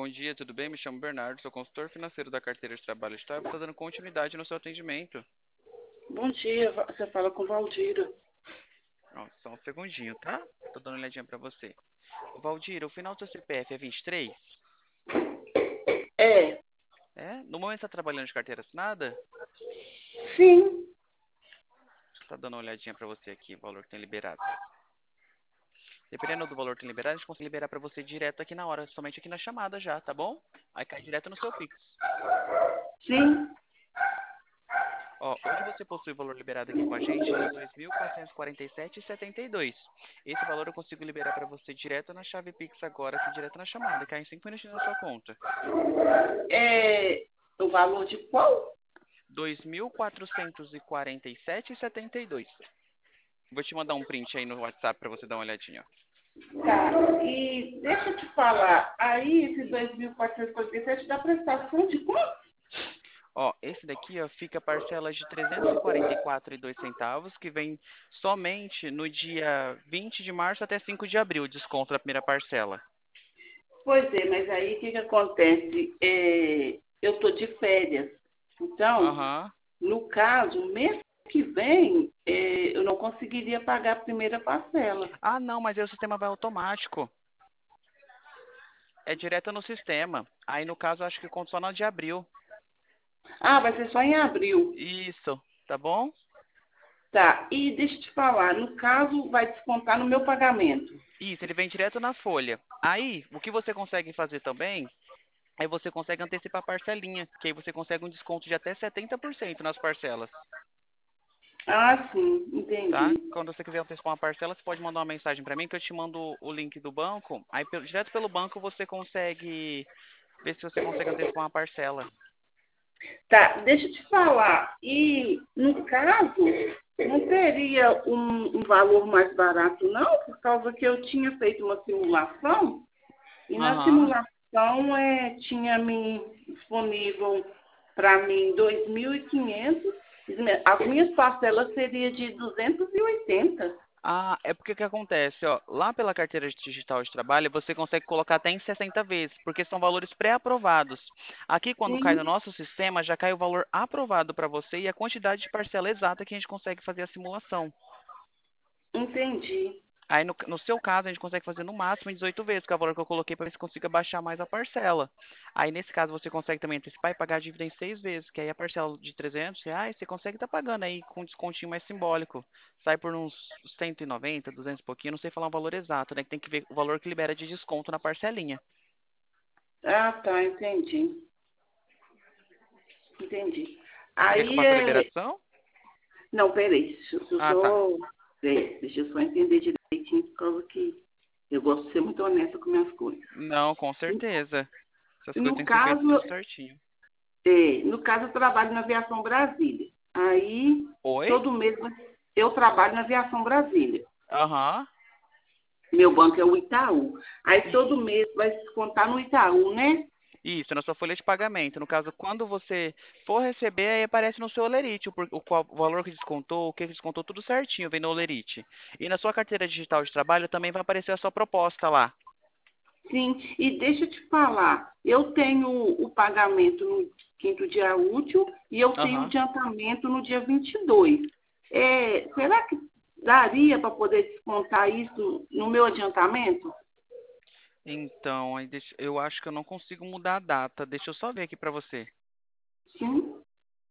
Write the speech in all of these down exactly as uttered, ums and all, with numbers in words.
bom dia, tudo bem? Me chamo Bernardo, sou consultor financeiro da carteira de trabalho estável. Estou dando continuidade no seu atendimento. Bom dia, Va- você fala com Valdira. Ó, só um segundinho, tá? Estou dando uma olhadinha para você. Ô, Valdir, o final do seu C P F é vinte e três? É, É? No momento você está trabalhando de carteira assinada? sim. Tá dando uma olhadinha para você aqui, o valor que tem liberado. Dependendo do valor que tem liberado, a gente consegue liberar para você direto aqui na hora, somente aqui na chamada já, tá bom? Aí cai direto no seu Pix. Sim. Ó, hoje você possui o valor liberado aqui com a gente de dois mil quatrocentos e quarenta e sete reais e setenta e dois centavos. Esse valor eu consigo liberar para você direto na chave Pix agora, aqui direto na chamada, cai em cinco minutinhos na sua conta. É o valor de qual? dois mil quatrocentos e quarenta e sete reais e setenta e dois centavos. Vou te mandar um print aí no WhatsApp para você dar uma olhadinha, ó. Tá. E deixa eu te falar, aí esse dois mil quatrocentos e quarenta e sete dá prestação de quanto? Ó, esse daqui, ó, fica parcelas de trezentos e quarenta e quatro reais e dois centavos, que vem somente no dia vinte de março até cinco de abril, o desconto da primeira parcela. Pois é, mas aí o que, que acontece? É, eu tô de férias. Então, Aham. no caso, mês que vem, é, eu não conseguiria pagar a primeira parcela. Ah, não, mas aí o sistema vai automático. É direto no sistema. Aí, no caso, eu acho que conta só no de abril. Ah, vai ser só em abril. Isso, tá bom? Tá. E deixa eu te falar, no caso, vai descontar no meu pagamento. Isso, ele vem direto na folha. Aí, o que você consegue fazer também, aí você consegue antecipar a parcelinha, que aí você consegue um desconto de até setenta por cento nas parcelas, Ah, sim, tá? entendi. Quando você quiser antecipar uma parcela, você pode mandar uma mensagem para mim, que eu te mando o link do banco. Aí, pelo- direto pelo banco, você consegue ver se você consegue antecipar uma parcela. Tá, deixa eu te falar. E, no caso, não teria um, um valor mais barato, não? Por causa que eu tinha feito uma simulação, e na Aham. simulação é, tinha me disponível para mim dois mil e quinhentos. As minhas parcelas seriam de duzentos e oitenta. Ah, é porque o que acontece, ó, lá pela carteira digital de trabalho, você consegue colocar até em sessenta vezes, porque são valores pré-aprovados. Aqui, quando cai no Sim, nosso sistema, já cai o valor aprovado para você e a quantidade de parcela exata que a gente consegue fazer a simulação. entendi. Aí, no, no seu caso, a gente consegue fazer no máximo em dezoito vezes, que é o valor que eu coloquei para ver se consiga baixar mais a parcela. Aí, nesse caso, você consegue também antecipar e pagar a dívida em seis vezes, que aí a parcela de trezentos reais você consegue estar pagando aí com um descontinho mais simbólico. Sai por uns cento e noventa, duzentos e pouquinho, não sei falar um valor exato, né? Que tem que ver o valor que libera de desconto na parcelinha. Ah, tá, entendi. Entendi. Você quer que eu Aí faça a é. liberação? Não, peraí, deixa eu Ah, tá. só. Peraí, deixa eu só entender direitinho, por causa que eu gosto de ser muito honesta com minhas coisas. Não, com certeza. Essas coisas No têm que ser feitas tudo caso, certinho. é, no caso, eu trabalho na Aviação Brasília. Aí, Oi? todo mês eu trabalho na Aviação Brasília. Aham. Meu banco é o Itaú. Aí todo Isso. mês vai descontar no Itaú, né? Isso, na sua folha de pagamento. No caso, quando você for receber, aí aparece no seu Olerite o, por- o, qual- o valor que descontou, o que descontou, tudo certinho, vem no Olerite. E na sua carteira digital de trabalho também vai aparecer a sua proposta lá. Sim, e deixa eu te falar, eu tenho o pagamento no quinto dia útil e eu tenho o Aham. adiantamento no dia vinte e dois. É, será que daria para poder descontar isso no meu adiantamento? Então, aí deixa- eu acho que eu não consigo mudar a data. Deixa eu só ver aqui pra você. Sim.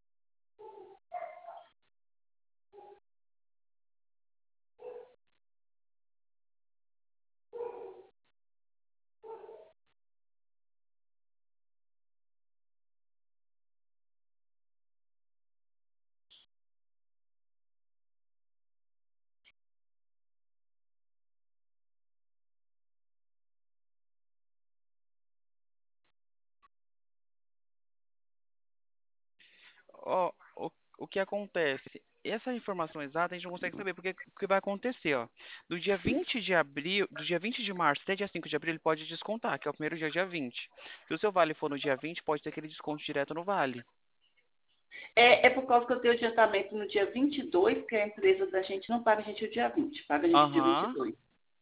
Ó, o, o que acontece? Essa informação exata a gente não consegue saber, porque o que vai acontecer, ó. Do dia vinte de abril, do dia vinte de março até dia cinco de abril, ele pode descontar, que é o primeiro dia, dia vinte. Se o seu vale for no dia vinte, pode ter aquele desconto direto no vale. É, é por causa que eu tenho adiantamento no dia vinte e dois, que a empresa da gente não paga a gente o dia vinte, paga a gente o dia Aham. vinte e dois.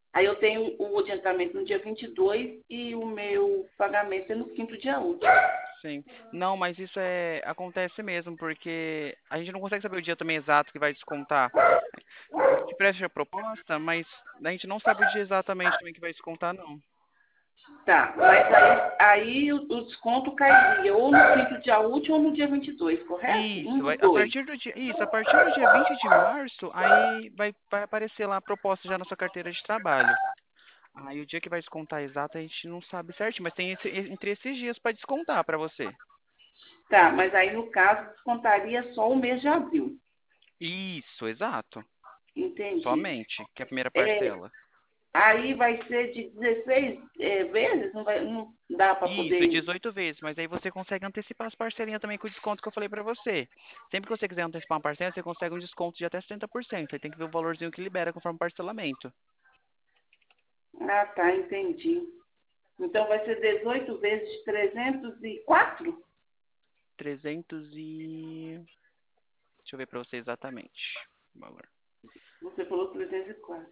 Aí eu tenho o adiantamento no dia vinte e dois e o meu pagamento é no quinto dia útil. Sim. Não, mas isso é acontece mesmo, porque a gente não consegue saber o dia também exato que vai descontar. A gente presta a proposta, mas a gente não sabe o dia exatamente também que vai descontar, não. Tá, mas aí, aí o, o desconto cairia ou no quinto dia útil ou no dia vinte e dois, correto? Um Isso, vai, dos a dois. partir do dia, isso, a partir do dia vinte de março, aí vai, vai aparecer lá a proposta já na sua carteira de trabalho. Aí o dia que vai descontar exato a gente não sabe certinho, mas tem esse- entre esses dias para descontar para você. Tá, mas aí no caso descontaria só o mês de abril. Isso, exato. Entendi. Somente, que é a primeira É, parcela. aí vai ser de dezesseis é, vezes? Não, vai, não dá para Isso, e poder. dezoito vezes, mas aí você consegue antecipar as parcelinhas também com o desconto que eu falei pra você. Sempre que você quiser antecipar uma parcela, você consegue um desconto de até setenta por cento. Aí tem que ver o valorzinho que libera conforme o parcelamento. Ah, tá, entendi. Então vai ser dezoito vezes de trezentos e quatro. trezentos e... Deixa eu ver pra você exatamente o valor. Você falou trezentos e quatro.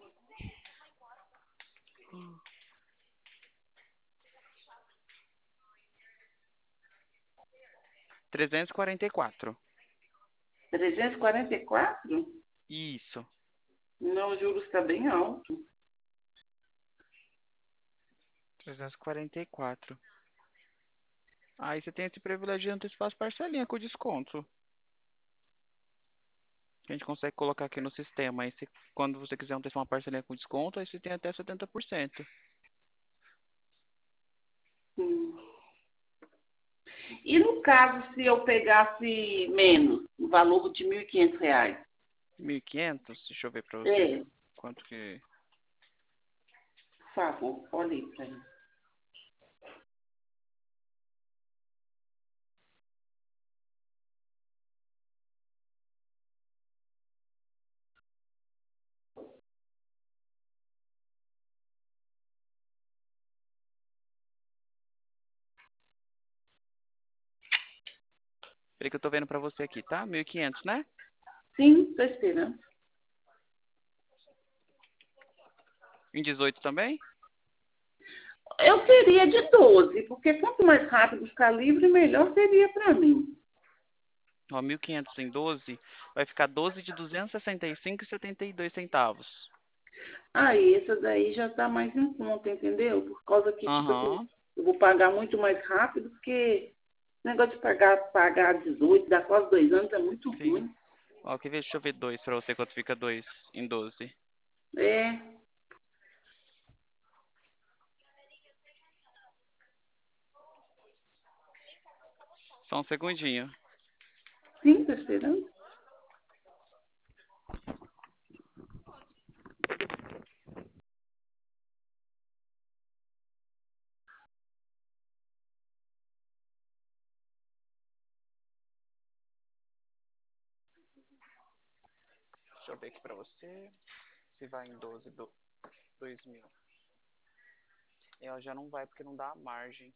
trezentos e quarenta e quatro. trezentos e quarenta e quatro? Isso. Não, o juros está bem alto. trezentos e quarenta e quatro. Aí você tem esse privilégio de antecipar as parcelinhas com desconto. A gente consegue colocar aqui no sistema. Aí você, quando você quiser antecipar uma parcelinha com desconto, aí você tem até setenta por cento. Hum. E no caso, se eu pegasse menos, o valor de mil e quinhentos reais? mil e quinhentos, deixa eu ver pra você. É, Quanto que... por favor, olhe aí para mim. Peraí que eu tô vendo pra você aqui, tá? mil e quinhentos, né? Sim, estou esperando. Em dezoito também? Eu queria de doze, porque quanto mais rápido ficar livre, melhor seria para mim. Ó, mil e quinhentos em doze, vai ficar doze de duzentos e sessenta e cinco e setenta e dois centavos. Aí, essa daí já está mais em conta, entendeu? Por causa que, tipo assim, Aham, eu vou pagar muito mais rápido, porque o negócio de pagar, pagar dezoito, dá quase dois anos, é muito sim. ruim. Ó, quer ver? Deixa eu ver dois pra você, quanto fica dois em doze. É, Só um segundinho. sim, estou esperando. Deixa eu ver aqui pra você. Se vai em doze do dois mil. Ela já não vai porque não dá a margem.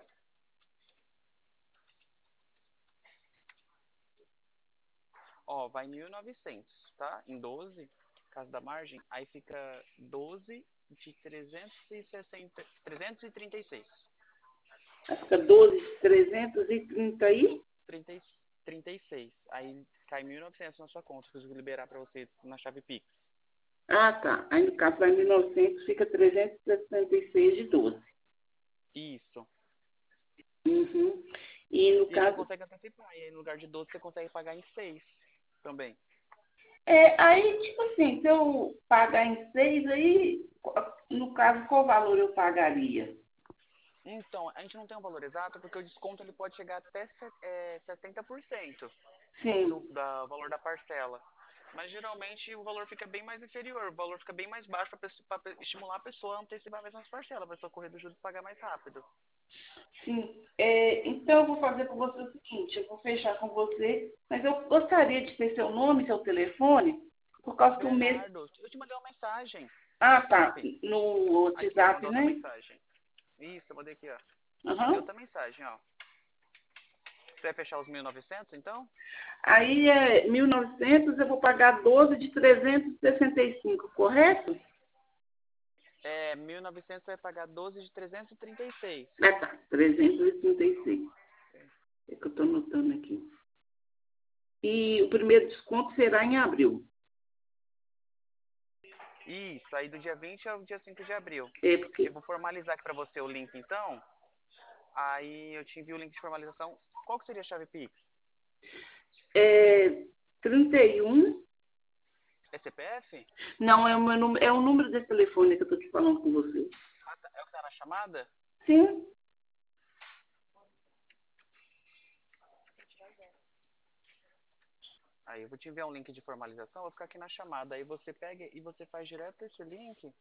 Ó, vai mil e novecentos, tá? Em doze, caso da margem, aí fica doze de trezentos e sessenta, trezentos e trinta e seis. Aí fica doze, trezentos e trinta aí. trinta, e- trinta e seis. Aí cai mil e novecentos na sua conta, que eu consigo liberar pra você na chave Pix. Ah, tá. Aí no caso vai mil e novecentos, fica trezentos e sessenta e seis de doze. Isso. Uhum. E no E a gente caso, consegue antecipar. E aí no lugar de doze você consegue pagar em seis também. é, aí, tipo assim, se eu pagar em seis, aí, no caso, qual valor eu pagaria? Então, a gente não tem um valor exato porque o desconto ele pode chegar até se- é, setenta por cento do Sim, da valor da parcela. Mas geralmente o valor fica bem mais inferior, o valor fica bem mais baixo para estimular a pessoa a antecipar mesmo as parcelas, para a pessoa correr do juros e pagar mais rápido. sim. É, então, eu vou fazer com você o seguinte, eu vou fechar com você, mas eu gostaria de ter seu nome, seu telefone, por causa que o mês... Bernardo, eu te mandei uma mensagem no Ah, tá, WhatsApp. no Aqui, ó, WhatsApp, mandou outra né? mensagem. Isso, eu mandei aqui, ó. Mandei Aham. outra mensagem, ó. Você vai fechar os mil e novecentos, então? Aí é mil e novecentos, eu vou pagar doze de trezentos e sessenta e cinco, correto? É, mil e novecentos você vai pagar doze de trezentos e trinta e seis. Ah, tá. trezentos e trinta e seis. É que eu estou anotando aqui. E o primeiro desconto será em abril. Isso, aí do dia vinte ao dia cinco de abril. É porque Eu vou formalizar aqui para você o link, então. Aí eu te envio o link de formalização. Qual que seria a chave Pix? é trinta e um. É C P F? Não, é o, meu, número- é o número de telefone que eu estou te falando com você. Ah, tá. É o que tá na chamada? Sim. Aí eu vou te enviar um link de formalização, vou ficar aqui na chamada. Aí você pega e você faz direto esse link.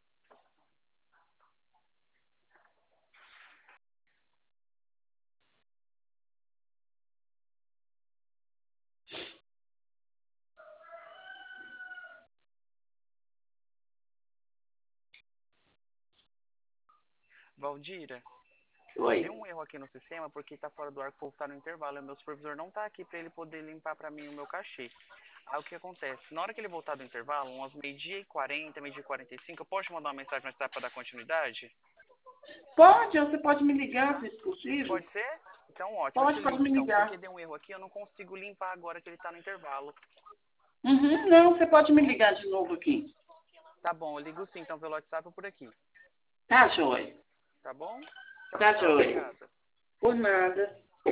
Valdira, Oi. deu um erro aqui no sistema porque tá fora do ar, que o povo tá no intervalo. E meu supervisor não tá aqui para ele poder limpar para mim o meu cachê. Aí o que acontece? Na hora que ele voltar do intervalo, umas meio-dia e quarenta, meio-dia e quarenta e cinco, eu posso te mandar uma mensagem no WhatsApp para dar continuidade? Pode, você pode me ligar, se possível. Pode ser? Então ótimo, eu te Pode, pode ligo me então, porque ligar. deu um erro aqui, eu não consigo limpar agora que ele tá no intervalo. Uhum, não, você Tá pode me bom? ligar de novo aqui. Tá bom, eu ligo sim, então pelo WhatsApp ou por aqui. Tá, joia. Tá bom? Tchau, Tá, tchau, joia. obrigada. Por nada.